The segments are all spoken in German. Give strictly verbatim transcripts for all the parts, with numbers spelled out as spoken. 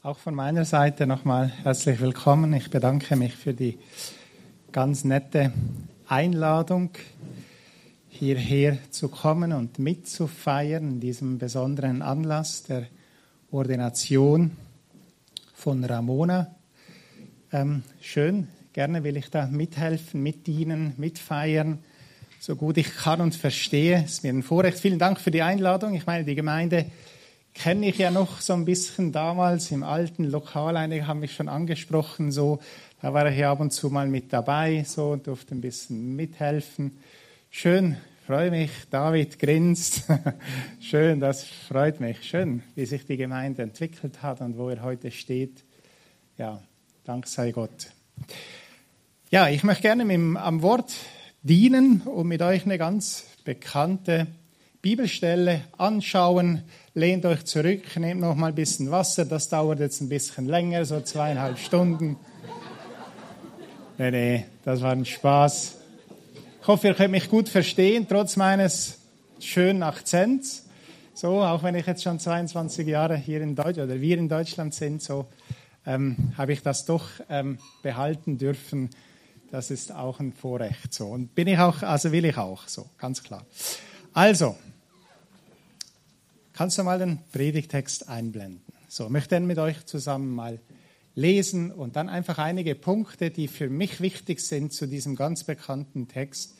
Auch von meiner Seite nochmal herzlich willkommen. Ich bedanke mich für die ganz nette Einladung, hierher zu kommen und mitzufeiern in diesem besonderen Anlass der Ordination von Ramona. Ähm, schön, gerne will ich da mithelfen, mitdienen, mitfeiern, so gut ich kann und verstehe. Es ist mir ein Vorrecht. Vielen Dank für die Einladung. Ich meine, die Gemeinde kenne ich ja noch so ein bisschen damals im alten Lokal. Einige haben mich schon angesprochen, so. Da war ich ja ab und zu mal mit dabei, so, und durfte ein bisschen mithelfen. Schön, freue mich. David grinst. Schön, das freut mich. Schön, wie sich die Gemeinde entwickelt hat und wo er heute steht. Ja, Dank sei Gott. Ja, ich möchte gerne mit dem, am Wort dienen und mit euch eine ganz bekannte Bibelstelle anschauen. Lehnt euch zurück, nehmt noch mal ein bisschen Wasser. Das dauert jetzt ein bisschen länger, so zweieinhalb Stunden. Nee, nee, das war ein Spaß. Ich hoffe, ihr könnt mich gut verstehen, trotz meines schönen Akzents. So, auch wenn ich jetzt schon zweiundzwanzig Jahre hier in Deutschland oder wir in Deutschland sind, so ähm, habe ich das doch ähm, behalten dürfen. Das ist auch ein Vorrecht. So, und bin ich auch, also will ich auch, so ganz klar. Also, kannst du mal den Predigtext einblenden? So, ich möchte dann mit euch zusammen mal lesen und dann einfach einige Punkte, die für mich wichtig sind zu diesem ganz bekannten Text,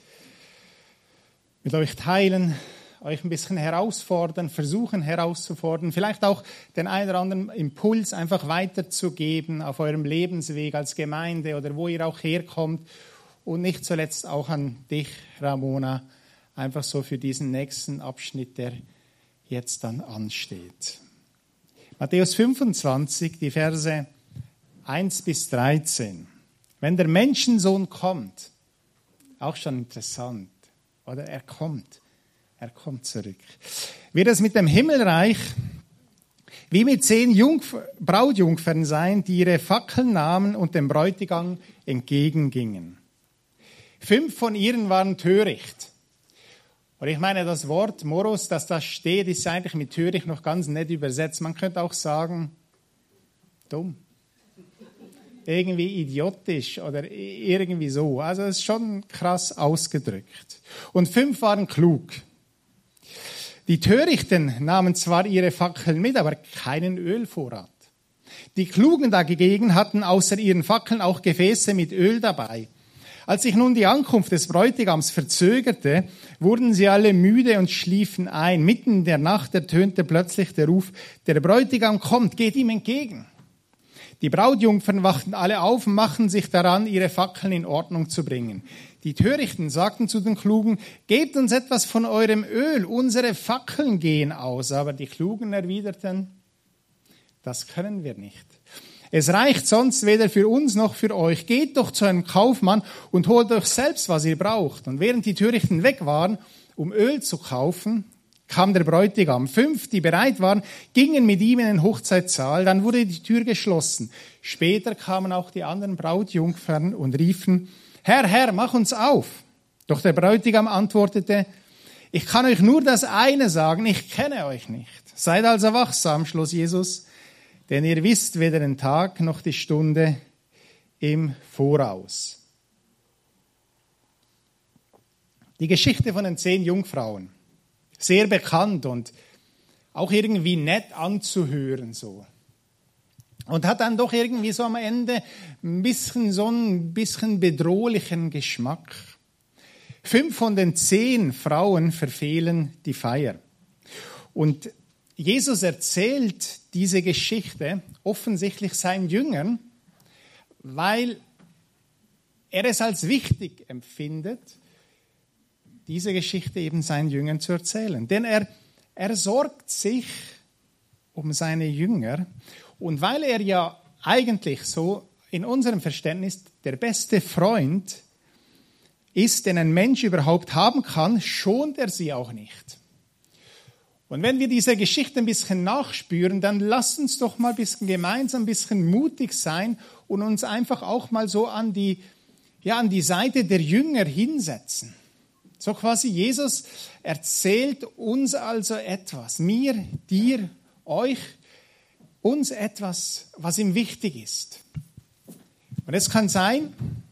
mit euch teilen, euch ein bisschen herausfordern, versuchen herauszufordern, vielleicht auch den einen oder anderen Impuls einfach weiterzugeben auf eurem Lebensweg als Gemeinde oder wo ihr auch herkommt und nicht zuletzt auch an dich, Ramona, einfach so für diesen nächsten Abschnitt, der jetzt dann ansteht. Matthäus fünfundzwanzig, die Verse eins bis dreizehn. Wenn der Menschensohn kommt, auch schon interessant, oder er kommt, er kommt zurück, wird es mit dem Himmelreich wie mit zehn Jungf- Brautjungfern sein, die ihre Fackeln nahmen und dem Bräutigam entgegengingen. Fünf von ihnen waren töricht. Und ich meine, das Wort Moros, das da steht, ist eigentlich mit töricht noch ganz nett übersetzt. Man könnte auch sagen, dumm. Irgendwie idiotisch oder irgendwie so. Also es ist schon krass ausgedrückt. Und fünf waren klug. Die Törichten nahmen zwar ihre Fackeln mit, aber keinen Ölvorrat. Die Klugen dagegen hatten außer ihren Fackeln auch Gefäße mit Öl dabei. Als sich nun die Ankunft des Bräutigams verzögerte, wurden sie alle müde und schliefen ein. Mitten in der Nacht ertönte plötzlich der Ruf, der Bräutigam kommt, geht ihm entgegen. Die Brautjungfern wachten alle auf und machten sich daran, ihre Fackeln in Ordnung zu bringen. Die Törichten sagten zu den Klugen, gebt uns etwas von eurem Öl, unsere Fackeln gehen aus. Aber die Klugen erwiderten, das können wir nicht. Es reicht sonst weder für uns noch für euch. Geht doch zu einem Kaufmann und holt euch selbst, was ihr braucht. Und während die Törichten weg waren, um Öl zu kaufen, kam der Bräutigam. Fünf, die bereit waren, gingen mit ihm in den Hochzeitssaal. Dann wurde die Tür geschlossen. Später kamen auch die anderen Brautjungfern und riefen, Herr, Herr, mach uns auf. Doch der Bräutigam antwortete, ich kann euch nur das eine sagen, ich kenne euch nicht. Seid also wachsam, schloss Jesus, denn ihr wisst weder den Tag noch die Stunde im Voraus. Die Geschichte von den zehn Jungfrauen, sehr bekannt und auch irgendwie nett anzuhören so. Und hat dann doch irgendwie so am Ende ein bisschen so ein bisschen bedrohlichen Geschmack. Fünf von den zehn Frauen verfehlen die Feier. Und Jesus erzählt diese Geschichte offensichtlich seinen Jüngern, weil er es als wichtig empfindet, diese Geschichte eben seinen Jüngern zu erzählen. Denn er, er sorgt sich um seine Jünger. Und weil er ja eigentlich so in unserem Verständnis der beste Freund ist, den ein Mensch überhaupt haben kann, schont er sie auch nicht. Und wenn wir diese Geschichte ein bisschen nachspüren, dann lasst uns doch mal ein bisschen gemeinsam ein bisschen mutig sein und uns einfach auch mal so an die, ja, an die Seite der Jünger hinsetzen. So quasi Jesus erzählt uns also etwas, mir, dir, euch, uns etwas, was ihm wichtig ist. Und es kann sein,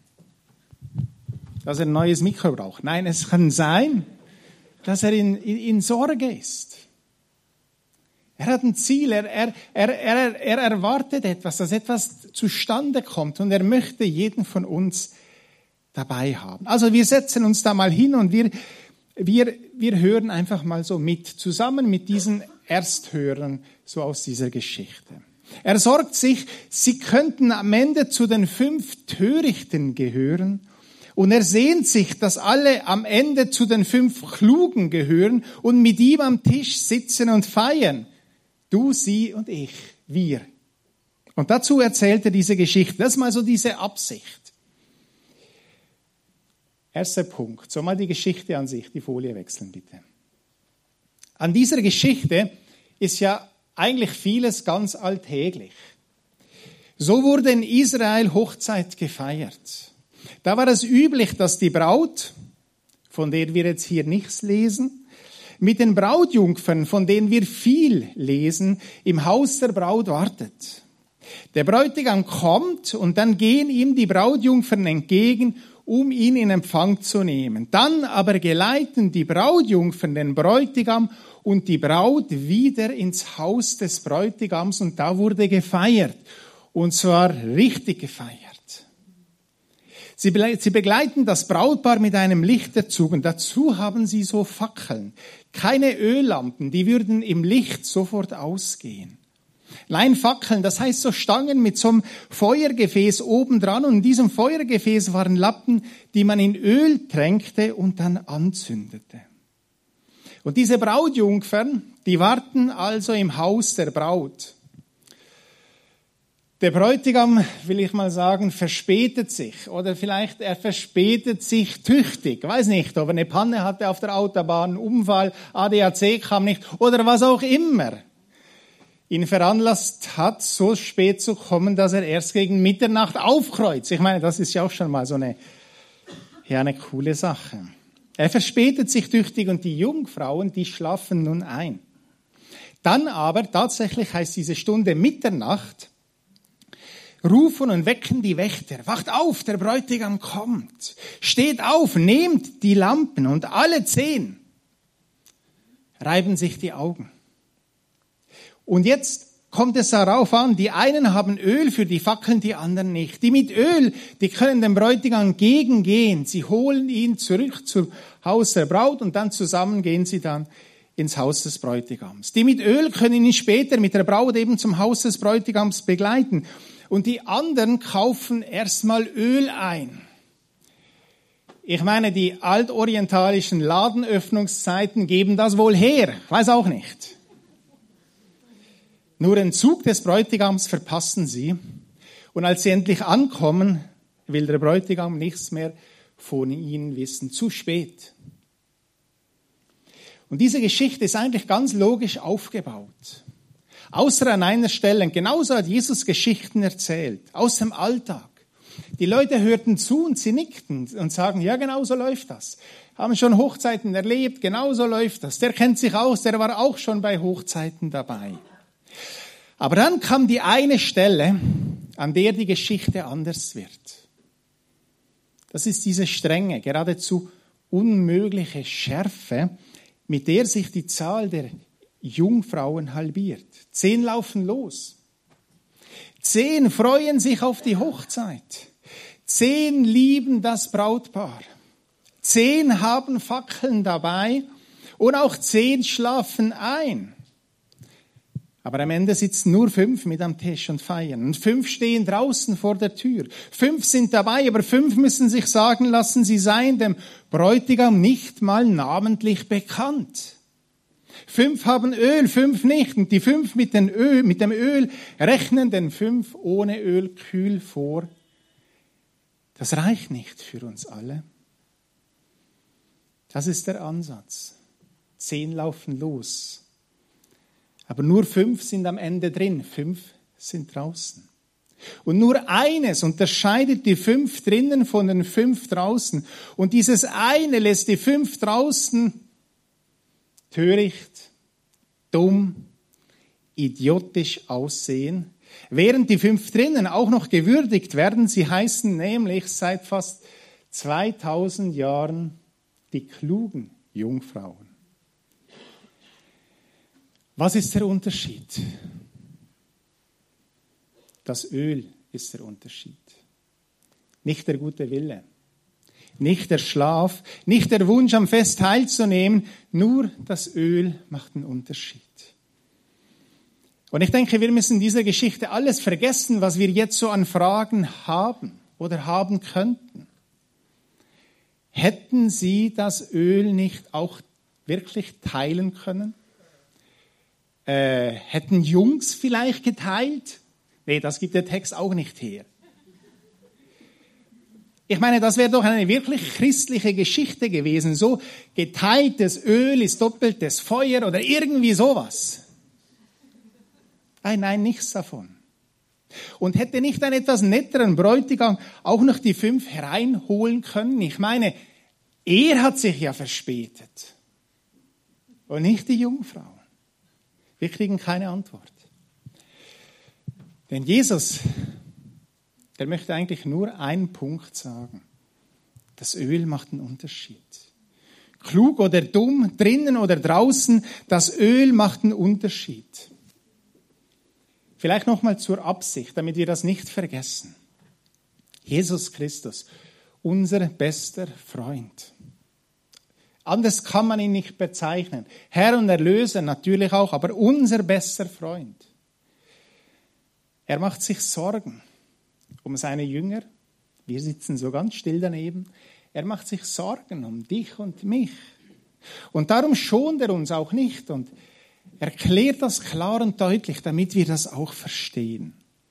dass er ein neues Mikro braucht. Nein, es kann sein, dass er in, in, in Sorge ist. Er hat ein Ziel, er, er, er, er, er erwartet etwas, dass etwas zustande kommt und er möchte jeden von uns dabei haben. Also wir setzen uns da mal hin und wir, wir, wir hören einfach mal so mit, zusammen mit diesen Ersthörern so aus dieser Geschichte. Er sorgt sich, sie könnten am Ende zu den fünf Törichten gehören. Und er sehnt sich, dass alle am Ende zu den fünf Klugen gehören und mit ihm am Tisch sitzen und feiern. Du, sie und ich, wir. Und dazu erzählt er diese Geschichte. Das ist mal so diese Absicht. Erster Punkt. So mal die Geschichte an sich. Die Folie wechseln, bitte. An dieser Geschichte ist ja eigentlich vieles ganz alltäglich. So wurde in Israel Hochzeit gefeiert. Da war es üblich, dass die Braut, von der wir jetzt hier nichts lesen, mit den Brautjungfern, von denen wir viel lesen, im Haus der Braut wartet. Der Bräutigam kommt und dann gehen ihm die Brautjungfern entgegen, um ihn in Empfang zu nehmen. Dann aber geleiten die Brautjungfern den Bräutigam und die Braut wieder ins Haus des Bräutigams und da wurde gefeiert. Und zwar richtig gefeiert. Sie begleiten das Brautpaar mit einem Lichterzug und dazu haben sie so Fackeln. Keine Öllampen, die würden im Licht sofort ausgehen. Nein, Fackeln, das heißt so Stangen mit so einem Feuergefäß obendran und in diesem Feuergefäß waren Lappen, die man in Öl tränkte und dann anzündete. Und diese Brautjungfern, die warten also im Haus der Braut. Der Bräutigam, will ich mal sagen, verspätet sich oder vielleicht er verspätet sich tüchtig. Weiß nicht, ob er eine Panne hatte auf der Autobahn, einen Unfall, A D A C kam nicht oder was auch immer ihn veranlasst hat, so spät zu kommen, dass er erst gegen Mitternacht aufkreuzt. Ich meine, das ist ja auch schon mal so eine, ja, eine coole Sache. Er verspätet sich tüchtig und die Jungfrauen, die schlafen nun ein. Dann aber, tatsächlich heißt diese Stunde Mitternacht, rufen und wecken die Wächter. Wacht auf, der Bräutigam kommt. Steht auf, nehmt die Lampen und alle zehn reiben sich die Augen. Und jetzt kommt es darauf an, die einen haben Öl für die Fackeln, die anderen nicht. Die mit Öl, die können dem Bräutigam entgegengehen. Sie holen ihn zurück zum Haus der Braut und dann zusammen gehen sie dann ins Haus des Bräutigams. Die mit Öl können ihn später mit der Braut eben zum Haus des Bräutigams begleiten. Und die anderen kaufen erstmal Öl ein. Ich meine, die altorientalischen Ladenöffnungszeiten geben das wohl her. Weiß auch nicht. Nur den Zug des Bräutigams verpassen sie. Und als sie endlich ankommen, will der Bräutigam nichts mehr von ihnen wissen. Zu spät. Und diese Geschichte ist eigentlich ganz logisch aufgebaut. Außer an einer Stelle, genauso hat Jesus Geschichten erzählt, aus dem Alltag. Die Leute hörten zu und sie nickten und sagen, ja, genau so läuft das. Haben schon Hochzeiten erlebt, genau so läuft das. Der kennt sich aus, der war auch schon bei Hochzeiten dabei. Aber dann kam die eine Stelle, an der die Geschichte anders wird. Das ist diese strenge, geradezu unmögliche Schärfe, mit der sich die Zahl der Jungfrauen halbiert. Zehn laufen los. Zehn freuen sich auf die Hochzeit. Zehn lieben das Brautpaar. Zehn haben Fackeln dabei und auch zehn schlafen ein. Aber am Ende sitzen nur fünf mit am Tisch und feiern. Und fünf stehen draußen vor der Tür. Fünf sind dabei, aber fünf müssen sich sagen lassen, sie seien dem Bräutigam nicht mal namentlich bekannt. Fünf haben Öl, fünf nicht. Und die fünf mit, den Öl, mit dem Öl rechnen den fünf ohne Öl kühl vor. Das reicht nicht für uns alle. Das ist der Ansatz. Zehn laufen los. Aber nur fünf sind am Ende drin, fünf sind draußen. Und nur eines unterscheidet die fünf drinnen von den fünf draußen. Und dieses eine lässt die fünf draußen töricht, dumm, idiotisch aussehen, während die fünf drinnen auch noch gewürdigt werden. Sie heißen nämlich seit fast zweitausend Jahren die klugen Jungfrauen. Was ist der Unterschied? Das Öl ist der Unterschied. Nicht der gute Wille, nicht der Schlaf, nicht der Wunsch, am Fest teilzunehmen, nur das Öl macht einen Unterschied. Und ich denke, wir müssen in dieser Geschichte alles vergessen, was wir jetzt so an Fragen haben oder haben könnten. Hätten sie das Öl nicht auch wirklich teilen können? Äh, hätten Jungs vielleicht geteilt? Nee, das gibt der Text auch nicht her. Ich meine, das wäre doch eine wirklich christliche Geschichte gewesen. So geteiltes Öl ist doppeltes Feuer oder irgendwie sowas. Nein, nein, nichts davon. Und hätte nicht ein etwas netteren Bräutigam auch noch die fünf hereinholen können? Ich meine, er hat sich ja verspätet. Und nicht die Jungfrauen. Wir kriegen keine Antwort. Denn Jesus, der möchte eigentlich nur einen Punkt sagen. Das Öl macht einen Unterschied. Klug oder dumm, drinnen oder draußen, das Öl macht einen Unterschied. Vielleicht nochmal zur Absicht, damit wir das nicht vergessen. Jesus Christus, unser bester Freund. Anders kann man ihn nicht bezeichnen. Herr und Erlöser natürlich auch, aber unser bester Freund. Er macht sich Sorgen um seine Jünger. Wir sitzen so ganz still daneben. Er macht sich Sorgen um dich und mich. Und darum schont er uns auch nicht und erklärt das klar und deutlich, damit wir das auch verstehen.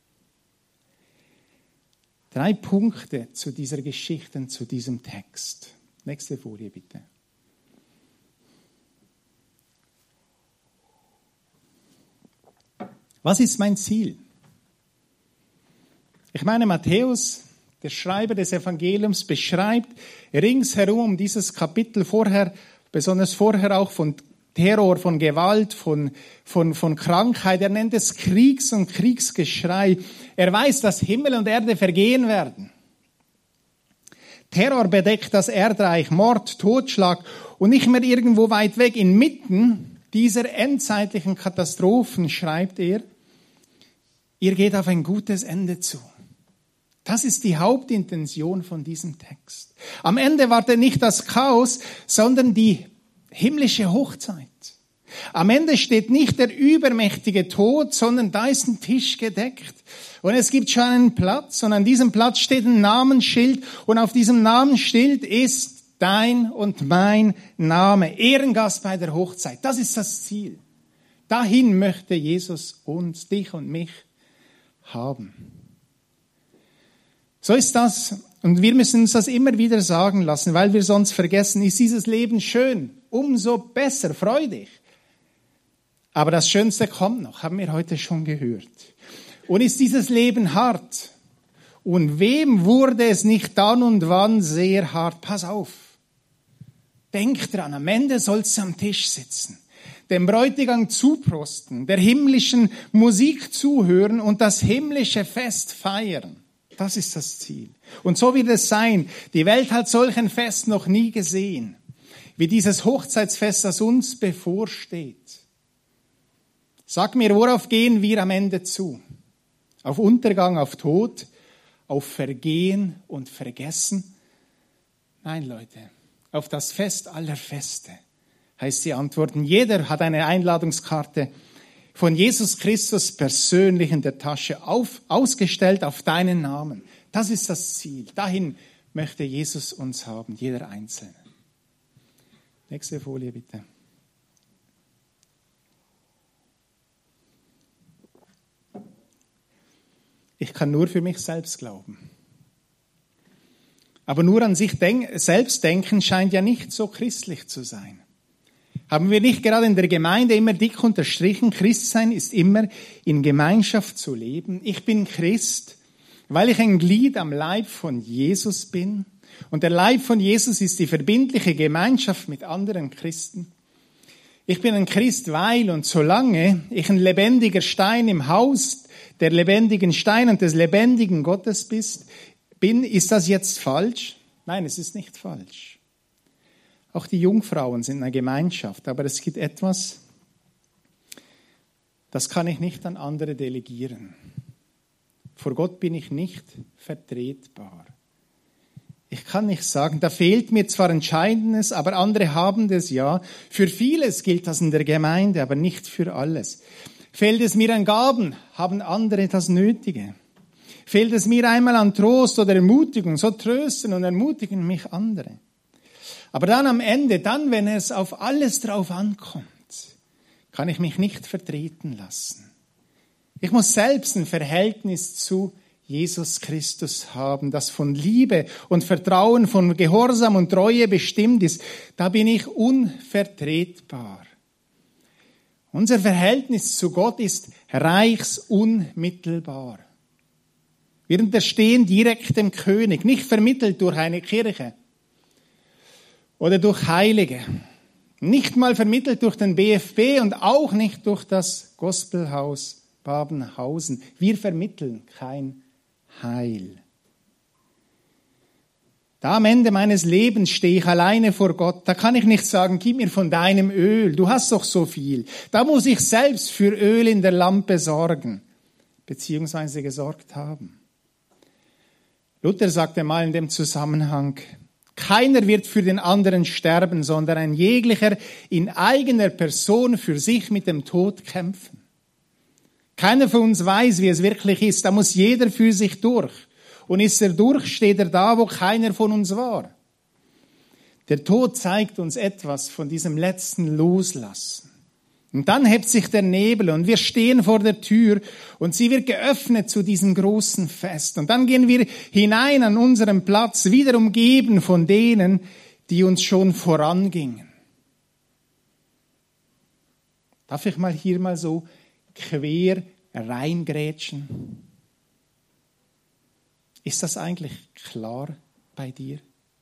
Drei Punkte zu dieser Geschichte, zu diesem Text. Nächste Folie bitte. Was ist mein Ziel? Ich meine, Matthäus, der Schreiber des Evangeliums, beschreibt ringsherum um dieses Kapitel vorher, besonders vorher auch von Terror, von Gewalt, von, von, von Krankheit. Er nennt es Kriegs- und Kriegsgeschrei. Er weiß, dass Himmel und Erde vergehen werden. Terror bedeckt das Erdreich, Mord, Totschlag und nicht mehr irgendwo weit weg. Inmitten dieser endzeitlichen Katastrophen schreibt er, ihr geht auf ein gutes Ende zu. Das ist die Hauptintention von diesem Text. Am Ende wartet nicht das Chaos, sondern die himmlische Hochzeit. Am Ende steht nicht der übermächtige Tod, sondern da ist ein Tisch gedeckt. Und es gibt schon einen Platz und an diesem Platz steht ein Namensschild und auf diesem Namensschild ist dein und mein Name. Ehrengast bei der Hochzeit. Das ist das Ziel. Dahin möchte Jesus uns, dich und mich haben. So ist das. Und wir müssen uns das immer wieder sagen lassen, weil wir sonst vergessen, ist dieses Leben schön, umso besser, freu dich. Aber das Schönste kommt noch, haben wir heute schon gehört. Und ist dieses Leben hart? Und wem wurde es nicht dann und wann sehr hart? Pass auf. Denk dran, am Ende sollst du am Tisch sitzen, dem Bräutigam zuprosten, der himmlischen Musik zuhören und das himmlische Fest feiern. Das ist das Ziel. Und so wird es sein. Die Welt hat solch ein Fest noch nie gesehen, wie dieses Hochzeitsfest, das uns bevorsteht. Sag mir, worauf gehen wir am Ende zu? Auf Untergang, auf Tod, auf Vergehen und Vergessen? Nein, Leute, auf das Fest aller Feste, heißt die Antworten. Jeder hat eine Einladungskarte von Jesus Christus persönlich in der Tasche auf, ausgestellt auf deinen Namen. Das ist das Ziel. Dahin möchte Jesus uns haben, jeder Einzelne. Nächste Folie bitte. Ich kann nur für mich selbst glauben. Aber nur an sich denk- selbst denken scheint ja nicht so christlich zu sein. Haben wir nicht gerade in der Gemeinde immer dick unterstrichen, Christsein ist immer in Gemeinschaft zu leben. Ich bin Christ, weil ich ein Glied am Leib von Jesus bin. Und der Leib von Jesus ist die verbindliche Gemeinschaft mit anderen Christen. Ich bin ein Christ, weil und solange ich ein lebendiger Stein im Haus der lebendigen Stein und des lebendigen Gottes bist, bin, ist das jetzt falsch? Nein, es ist nicht falsch. Auch die Jungfrauen sind eine Gemeinschaft, aber es gibt etwas, das kann ich nicht an andere delegieren. Vor Gott bin ich nicht vertretbar. Ich kann nicht sagen, da fehlt mir zwar Entscheidendes, aber andere haben das ja. Für vieles gilt das in der Gemeinde, aber nicht für alles. Fehlt es mir an Gaben, haben andere das Nötige. Fehlt es mir einmal an Trost oder Ermutigung, so trösten und ermutigen mich andere. Aber dann am Ende, dann, wenn es auf alles drauf ankommt, kann ich mich nicht vertreten lassen. Ich muss selbst ein Verhältnis zu Jesus Christus haben, das von Liebe und Vertrauen, von Gehorsam und Treue bestimmt ist. Da bin ich unvertretbar. Unser Verhältnis zu Gott ist reichsunmittelbar. Wir unterstehen direkt dem König, nicht vermittelt durch eine Kirche oder durch Heilige. Nicht mal vermittelt durch den B F B und auch nicht durch das Gospelhaus Babenhausen. Wir vermitteln kein Heil. Da am Ende meines Lebens stehe ich alleine vor Gott. Da kann ich nicht sagen, gib mir von deinem Öl, du hast doch so viel. Da muss ich selbst für Öl in der Lampe sorgen, beziehungsweise gesorgt haben. Luther sagte mal in dem Zusammenhang, keiner wird für den anderen sterben, sondern ein jeglicher in eigener Person für sich mit dem Tod kämpfen. Keiner von uns weiß, wie es wirklich ist. Da muss jeder für sich durch. Und ist er durch, steht er da, wo keiner von uns war. Der Tod zeigt uns etwas von diesem letzten Loslassen. Und dann hebt sich der Nebel und wir stehen vor der Tür und sie wird geöffnet zu diesem großen Fest. Und dann gehen wir hinein an unseren Platz, wieder umgeben von denen, die uns schon vorangingen. Darf ich mal hier mal so quer reingrätschen? Ist das eigentlich klar bei dir?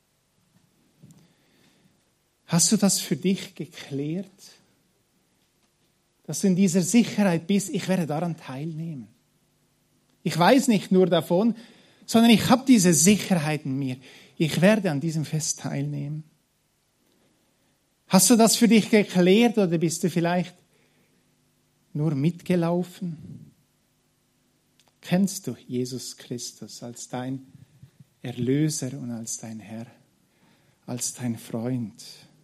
Hast du das für dich geklärt? Dass du in dieser Sicherheit bist, ich werde daran teilnehmen. Ich weiß nicht nur davon, sondern ich habe diese Sicherheit in mir. Ich werde an diesem Fest teilnehmen. Hast du das für dich geklärt oder bist du vielleicht nur mitgelaufen? Kennst du Jesus Christus als dein Erlöser und als dein Herr, als dein Freund?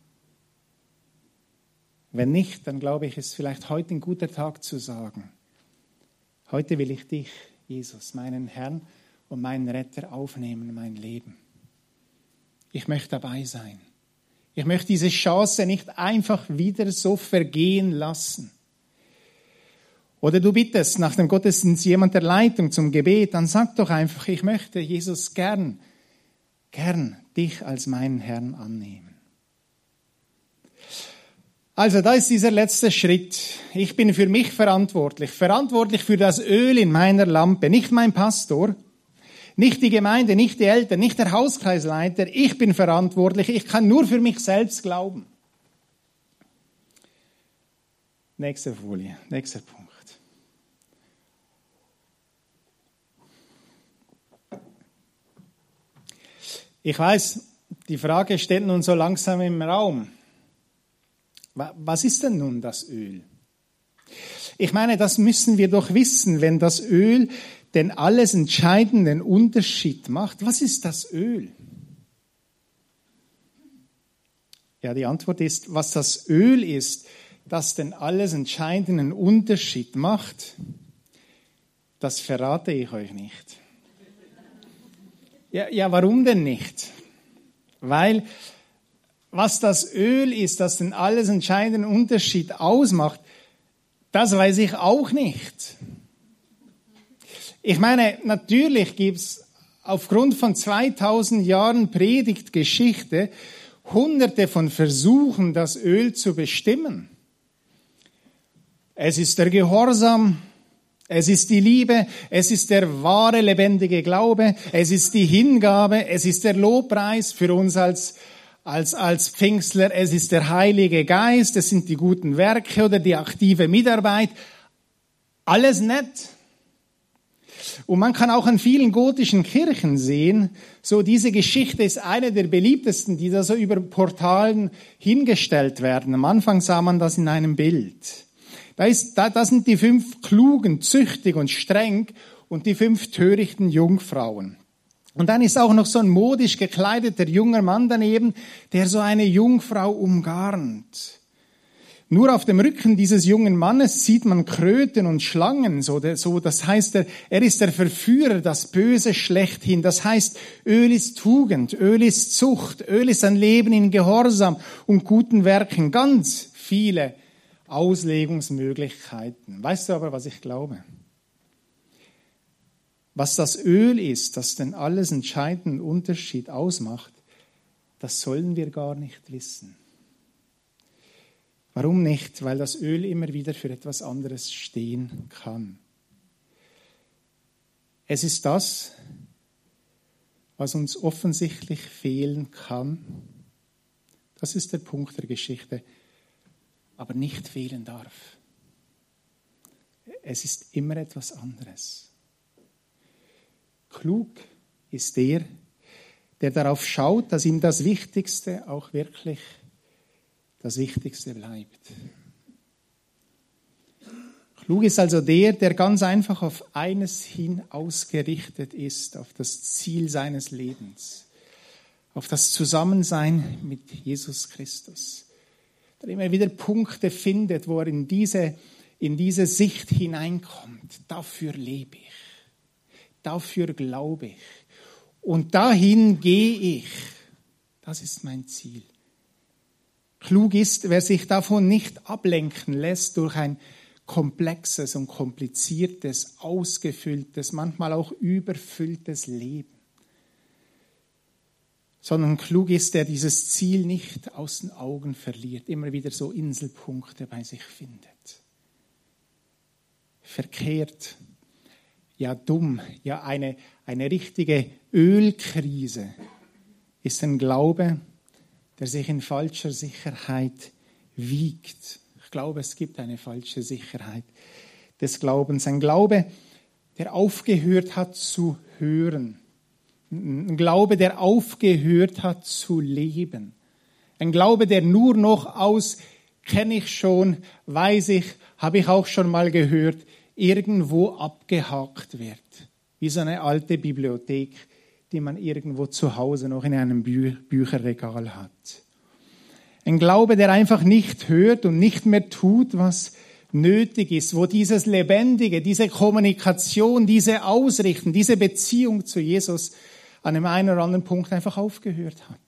Wenn nicht, dann glaube ich, ist vielleicht heute ein guter Tag zu sagen, heute will ich dich, Jesus, meinen Herrn und meinen Retter aufnehmen in mein Leben. Ich möchte dabei sein. Ich möchte diese Chance nicht einfach wieder so vergehen lassen. Oder du bittest nach dem Gottesdienst jemand der Leitung zum Gebet, dann sag doch einfach, ich möchte Jesus gern, gern dich als meinen Herrn annehmen. Also da ist dieser letzte Schritt. Ich bin für mich verantwortlich, verantwortlich für das Öl in meiner Lampe, nicht mein Pastor, nicht die Gemeinde, nicht die Eltern, nicht der Hauskreisleiter. Ich bin verantwortlich, ich kann nur für mich selbst glauben. Nächste Folie, nächster Punkt. Ich weiß, die Frage steht nun so langsam im Raum. Was ist denn nun das Öl? Ich meine, das müssen wir doch wissen, wenn das Öl den alles entscheidenden Unterschied macht. Was ist das Öl? Ja, die Antwort ist, was das Öl ist, das den alles entscheidenden Unterschied macht, das verrate ich euch nicht. Ja, ja, warum denn nicht? Weil was das Öl ist, das den alles entscheidenden Unterschied ausmacht, das weiß ich auch nicht. Ich meine, natürlich gibt's aufgrund von zweitausend Jahren Predigtgeschichte hunderte von Versuchen, das Öl zu bestimmen. Es ist der Gehorsam, es ist die Liebe, es ist der wahre, lebendige Glaube, es ist die Hingabe, es ist der Lobpreis für uns als als, als Pfingstler, es ist der Heilige Geist, es sind die guten Werke oder die aktive Mitarbeit. Alles nett. Und man kann auch an vielen gotischen Kirchen sehen, so diese Geschichte ist eine der beliebtesten, die da so über Portalen hingestellt werden. Am Anfang sah man das in einem Bild. Da, ist, da, da sind die fünf klugen, züchtig und streng und die fünf törichten Jungfrauen. Und dann ist auch noch so ein modisch gekleideter junger Mann daneben, der so eine Jungfrau umgarnt. Nur auf dem Rücken dieses jungen Mannes sieht man Kröten und Schlangen. So, so, das heißt, er, er ist der Verführer, das Böse schlechthin. Das heißt, Öl ist Tugend, Öl ist Zucht, Öl ist ein Leben in Gehorsam und guten Werken. Ganz viele Auslegungsmöglichkeiten. Weißt du aber, was ich glaube? Was das Öl ist, das den alles entscheidenden Unterschied ausmacht, das sollen wir gar nicht wissen. Warum nicht? Weil das Öl immer wieder für etwas anderes stehen kann. Es ist das, was uns offensichtlich fehlen kann. Das ist der Punkt der Geschichte, aber nicht fehlen darf. Es ist immer etwas anderes. Klug ist der, der darauf schaut, dass ihm das Wichtigste auch wirklich das Wichtigste bleibt. Klug ist also der, der ganz einfach auf eines hin ausgerichtet ist, auf das Ziel seines Lebens, auf das Zusammensein mit Jesus Christus. Der immer wieder Punkte findet, wo er in diese, in diese Sicht hineinkommt. Dafür lebe ich. Dafür glaube ich. Und dahin gehe ich. Das ist mein Ziel. Klug ist, wer sich davon nicht ablenken lässt durch ein komplexes und kompliziertes, ausgefülltes, manchmal auch überfülltes Leben. Sondern klug ist, der dieses Ziel nicht aus den Augen verliert, immer wieder so Inselpunkte bei sich findet. Verkehrt, ja dumm, ja eine, eine richtige Ölkrise ist ein Glaube, der sich in falscher Sicherheit wiegt. Ich glaube, es gibt eine falsche Sicherheit des Glaubens. Ein Glaube, der aufgehört hat zu hören. Ein Glaube, der aufgehört hat zu leben. Ein Glaube, der nur noch aus, kenne ich schon, weiß ich, habe ich auch schon mal gehört, irgendwo abgehakt wird. Wie so eine alte Bibliothek, die man irgendwo zu Hause noch in einem Bü- Bücherregal hat. Ein Glaube, der einfach nicht hört und nicht mehr tut, was nötig ist, wo dieses Lebendige, diese Kommunikation, diese Ausrichten, diese Beziehung zu Jesus an einem einen oder anderen Punkt einfach aufgehört hat.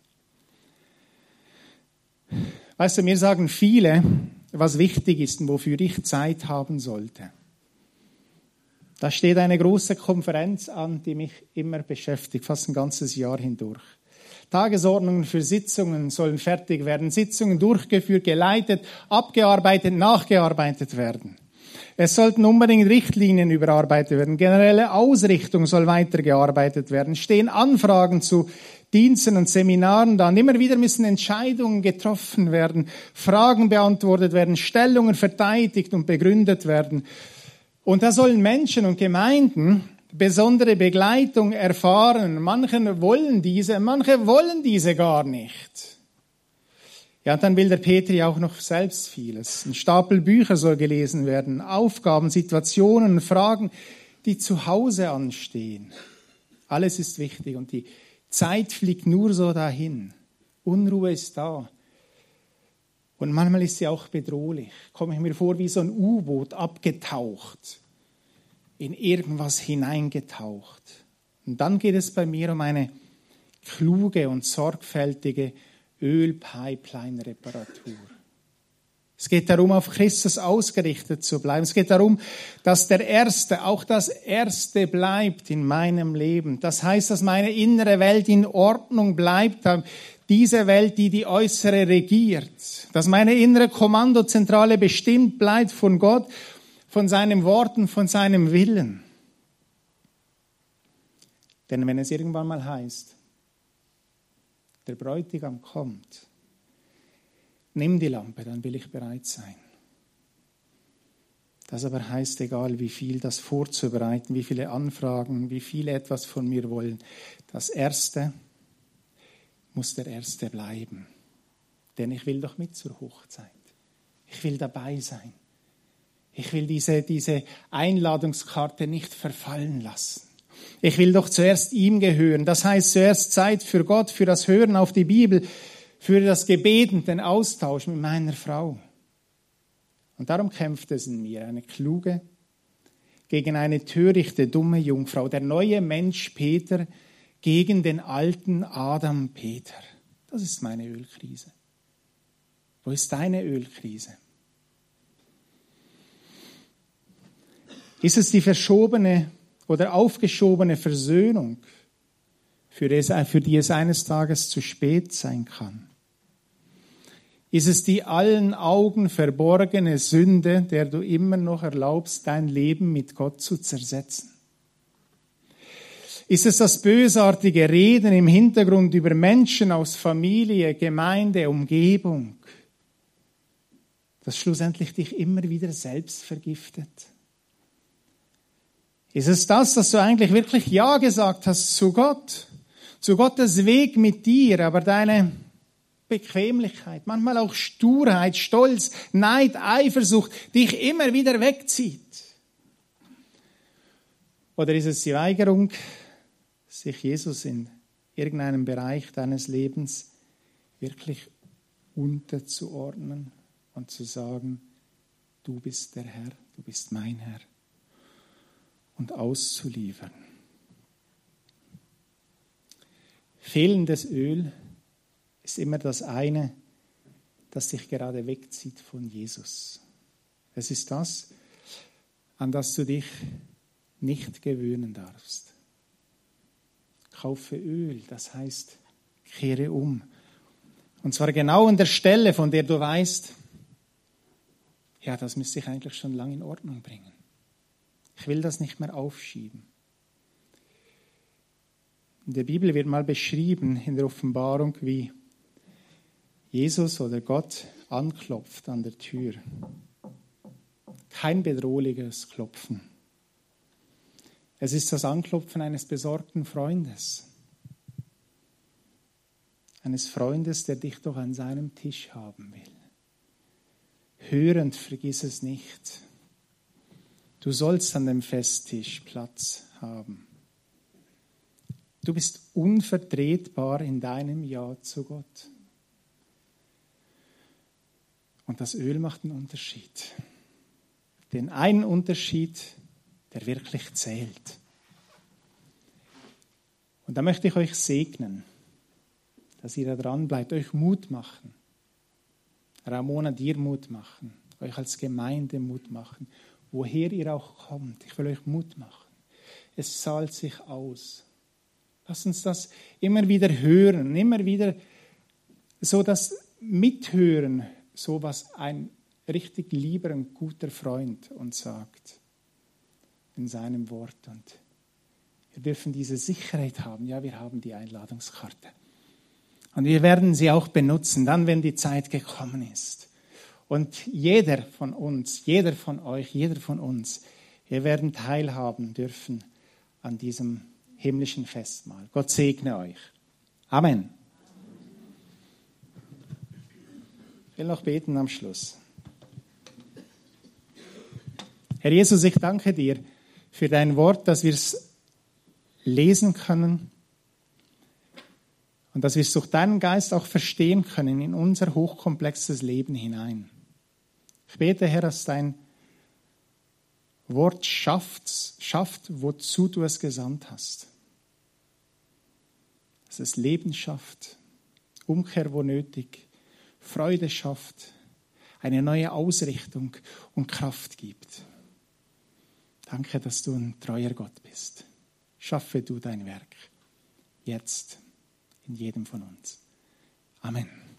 Weißt du, mir sagen viele, was wichtig ist und wofür ich Zeit haben sollte. Da steht eine große Konferenz an, die mich immer beschäftigt, fast ein ganzes Jahr hindurch. Tagesordnungen für Sitzungen sollen fertig werden, Sitzungen durchgeführt, geleitet, abgearbeitet, nachgearbeitet werden. Es sollten unbedingt Richtlinien überarbeitet werden, generelle Ausrichtung soll weitergearbeitet werden, stehen Anfragen zu Diensten und Seminaren da. Und immer wieder müssen Entscheidungen getroffen werden, Fragen beantwortet werden, Stellungen verteidigt und begründet werden. Und da sollen Menschen und Gemeinden besondere Begleitung erfahren. Manche wollen diese, manche wollen diese gar nicht. Ja, und dann will der Petri auch noch selbst vieles. Ein Stapel Bücher soll gelesen werden, Aufgaben, Situationen, Fragen, die zu Hause anstehen. Alles ist wichtig und die Zeit fliegt nur so dahin. Unruhe ist da. Und manchmal ist sie auch bedrohlich. Komme ich mir vor wie so ein U-Boot abgetaucht, in irgendwas hineingetaucht. Und dann geht es bei mir um eine kluge und sorgfältige Ölpipeline-Reparatur. Es geht darum, auf Christus ausgerichtet zu bleiben. Es geht darum, dass der Erste, auch das Erste bleibt in meinem Leben. Das heißt, dass meine innere Welt in Ordnung bleibt, diese Welt, die die äußere regiert. Dass meine innere Kommandozentrale bestimmt bleibt von Gott, von seinen Worten, von seinem Willen. Denn wenn es irgendwann mal heißt, der Bräutigam kommt, nimm die Lampe, dann will ich bereit sein. Das aber heißt, egal wie viel das vorzubereiten, wie viele Anfragen, wie viele etwas von mir wollen, das Erste muss der Erste bleiben. Denn ich will doch mit zur Hochzeit. Ich will dabei sein. Ich will diese, diese Einladungskarte nicht verfallen lassen. Ich will doch zuerst ihm gehören. Das heißt zuerst Zeit für Gott, für das Hören auf die Bibel, für das Gebeten, den Austausch mit meiner Frau. Und darum kämpft es in mir, eine kluge gegen eine törichte, dumme Jungfrau. Der neue Mensch Peter gegen den alten Adam Peter. Das ist meine Ölkrise. Wo ist deine Ölkrise? Ist es die verschobene oder aufgeschobene Versöhnung, für die es eines Tages zu spät sein kann? Ist es die allen Augen verborgene Sünde, der du immer noch erlaubst, dein Leben mit Gott zu zersetzen? Ist es das bösartige Reden im Hintergrund über Menschen aus Familie, Gemeinde, Umgebung, das schlussendlich dich immer wieder selbst vergiftet? Ist es das, dass du eigentlich wirklich Ja gesagt hast zu Gott, zu Gottes Weg mit dir, aber deine Bequemlichkeit, manchmal auch Sturheit, Stolz, Neid, Eifersucht dich immer wieder wegzieht? Oder ist es die Weigerung, sich Jesus in irgendeinem Bereich deines Lebens wirklich unterzuordnen und zu sagen, du bist der Herr, du bist mein Herr, und auszuliefern? Fehlendes Öl ist immer das eine, das dich gerade wegzieht von Jesus. Es ist das, an das du dich nicht gewöhnen darfst. Kaufe Öl, das heißt, kehre um. Und zwar genau an der Stelle, von der du weißt, ja, das müsste ich eigentlich schon lange in Ordnung bringen. Ich will das nicht mehr aufschieben. In der Bibel wird mal beschrieben, in der Offenbarung, wie Jesus oder Gott anklopft an der Tür. Kein bedrohliches Klopfen. Es ist das Anklopfen eines besorgten Freundes. Eines Freundes, der dich doch an seinem Tisch haben will. Hörend, vergiss es nicht. Du sollst an dem Festtisch Platz haben. Du bist unvertretbar in deinem Ja zu Gott. Und das Öl macht einen Unterschied. Den einen Unterschied, der wirklich zählt. Und da möchte ich euch segnen, dass ihr da dran bleibt, euch Mut machen. Ramona, dir Mut machen, euch als Gemeinde Mut machen, woher ihr auch kommt. Ich will euch Mut machen. Es zahlt sich aus. Lasst uns das immer wieder hören, immer wieder so das Mithören, so was ein richtig lieber und guter Freund uns sagt in seinem Wort. Und wir dürfen diese Sicherheit haben. Ja, wir haben die Einladungskarte. Und wir werden sie auch benutzen, dann, wenn die Zeit gekommen ist. Und jeder von uns, jeder von euch, jeder von uns, wir werden teilhaben dürfen an diesem himmlischen Festmahl. Gott segne euch. Amen. Ich will noch beten am Schluss. Herr Jesus, ich danke dir für dein Wort, dass wir es lesen können und dass wir es durch deinen Geist auch verstehen können in unser hochkomplexes Leben hinein. Ich bete, Herr, dass dein Wort schafft, schafft, wozu du es gesandt hast. Dass es Leben schafft, Umkehr, wo nötig, Freude schafft, eine neue Ausrichtung und Kraft gibt. Danke, dass du ein treuer Gott bist. Schaffe du dein Werk jetzt in jedem von uns. Amen.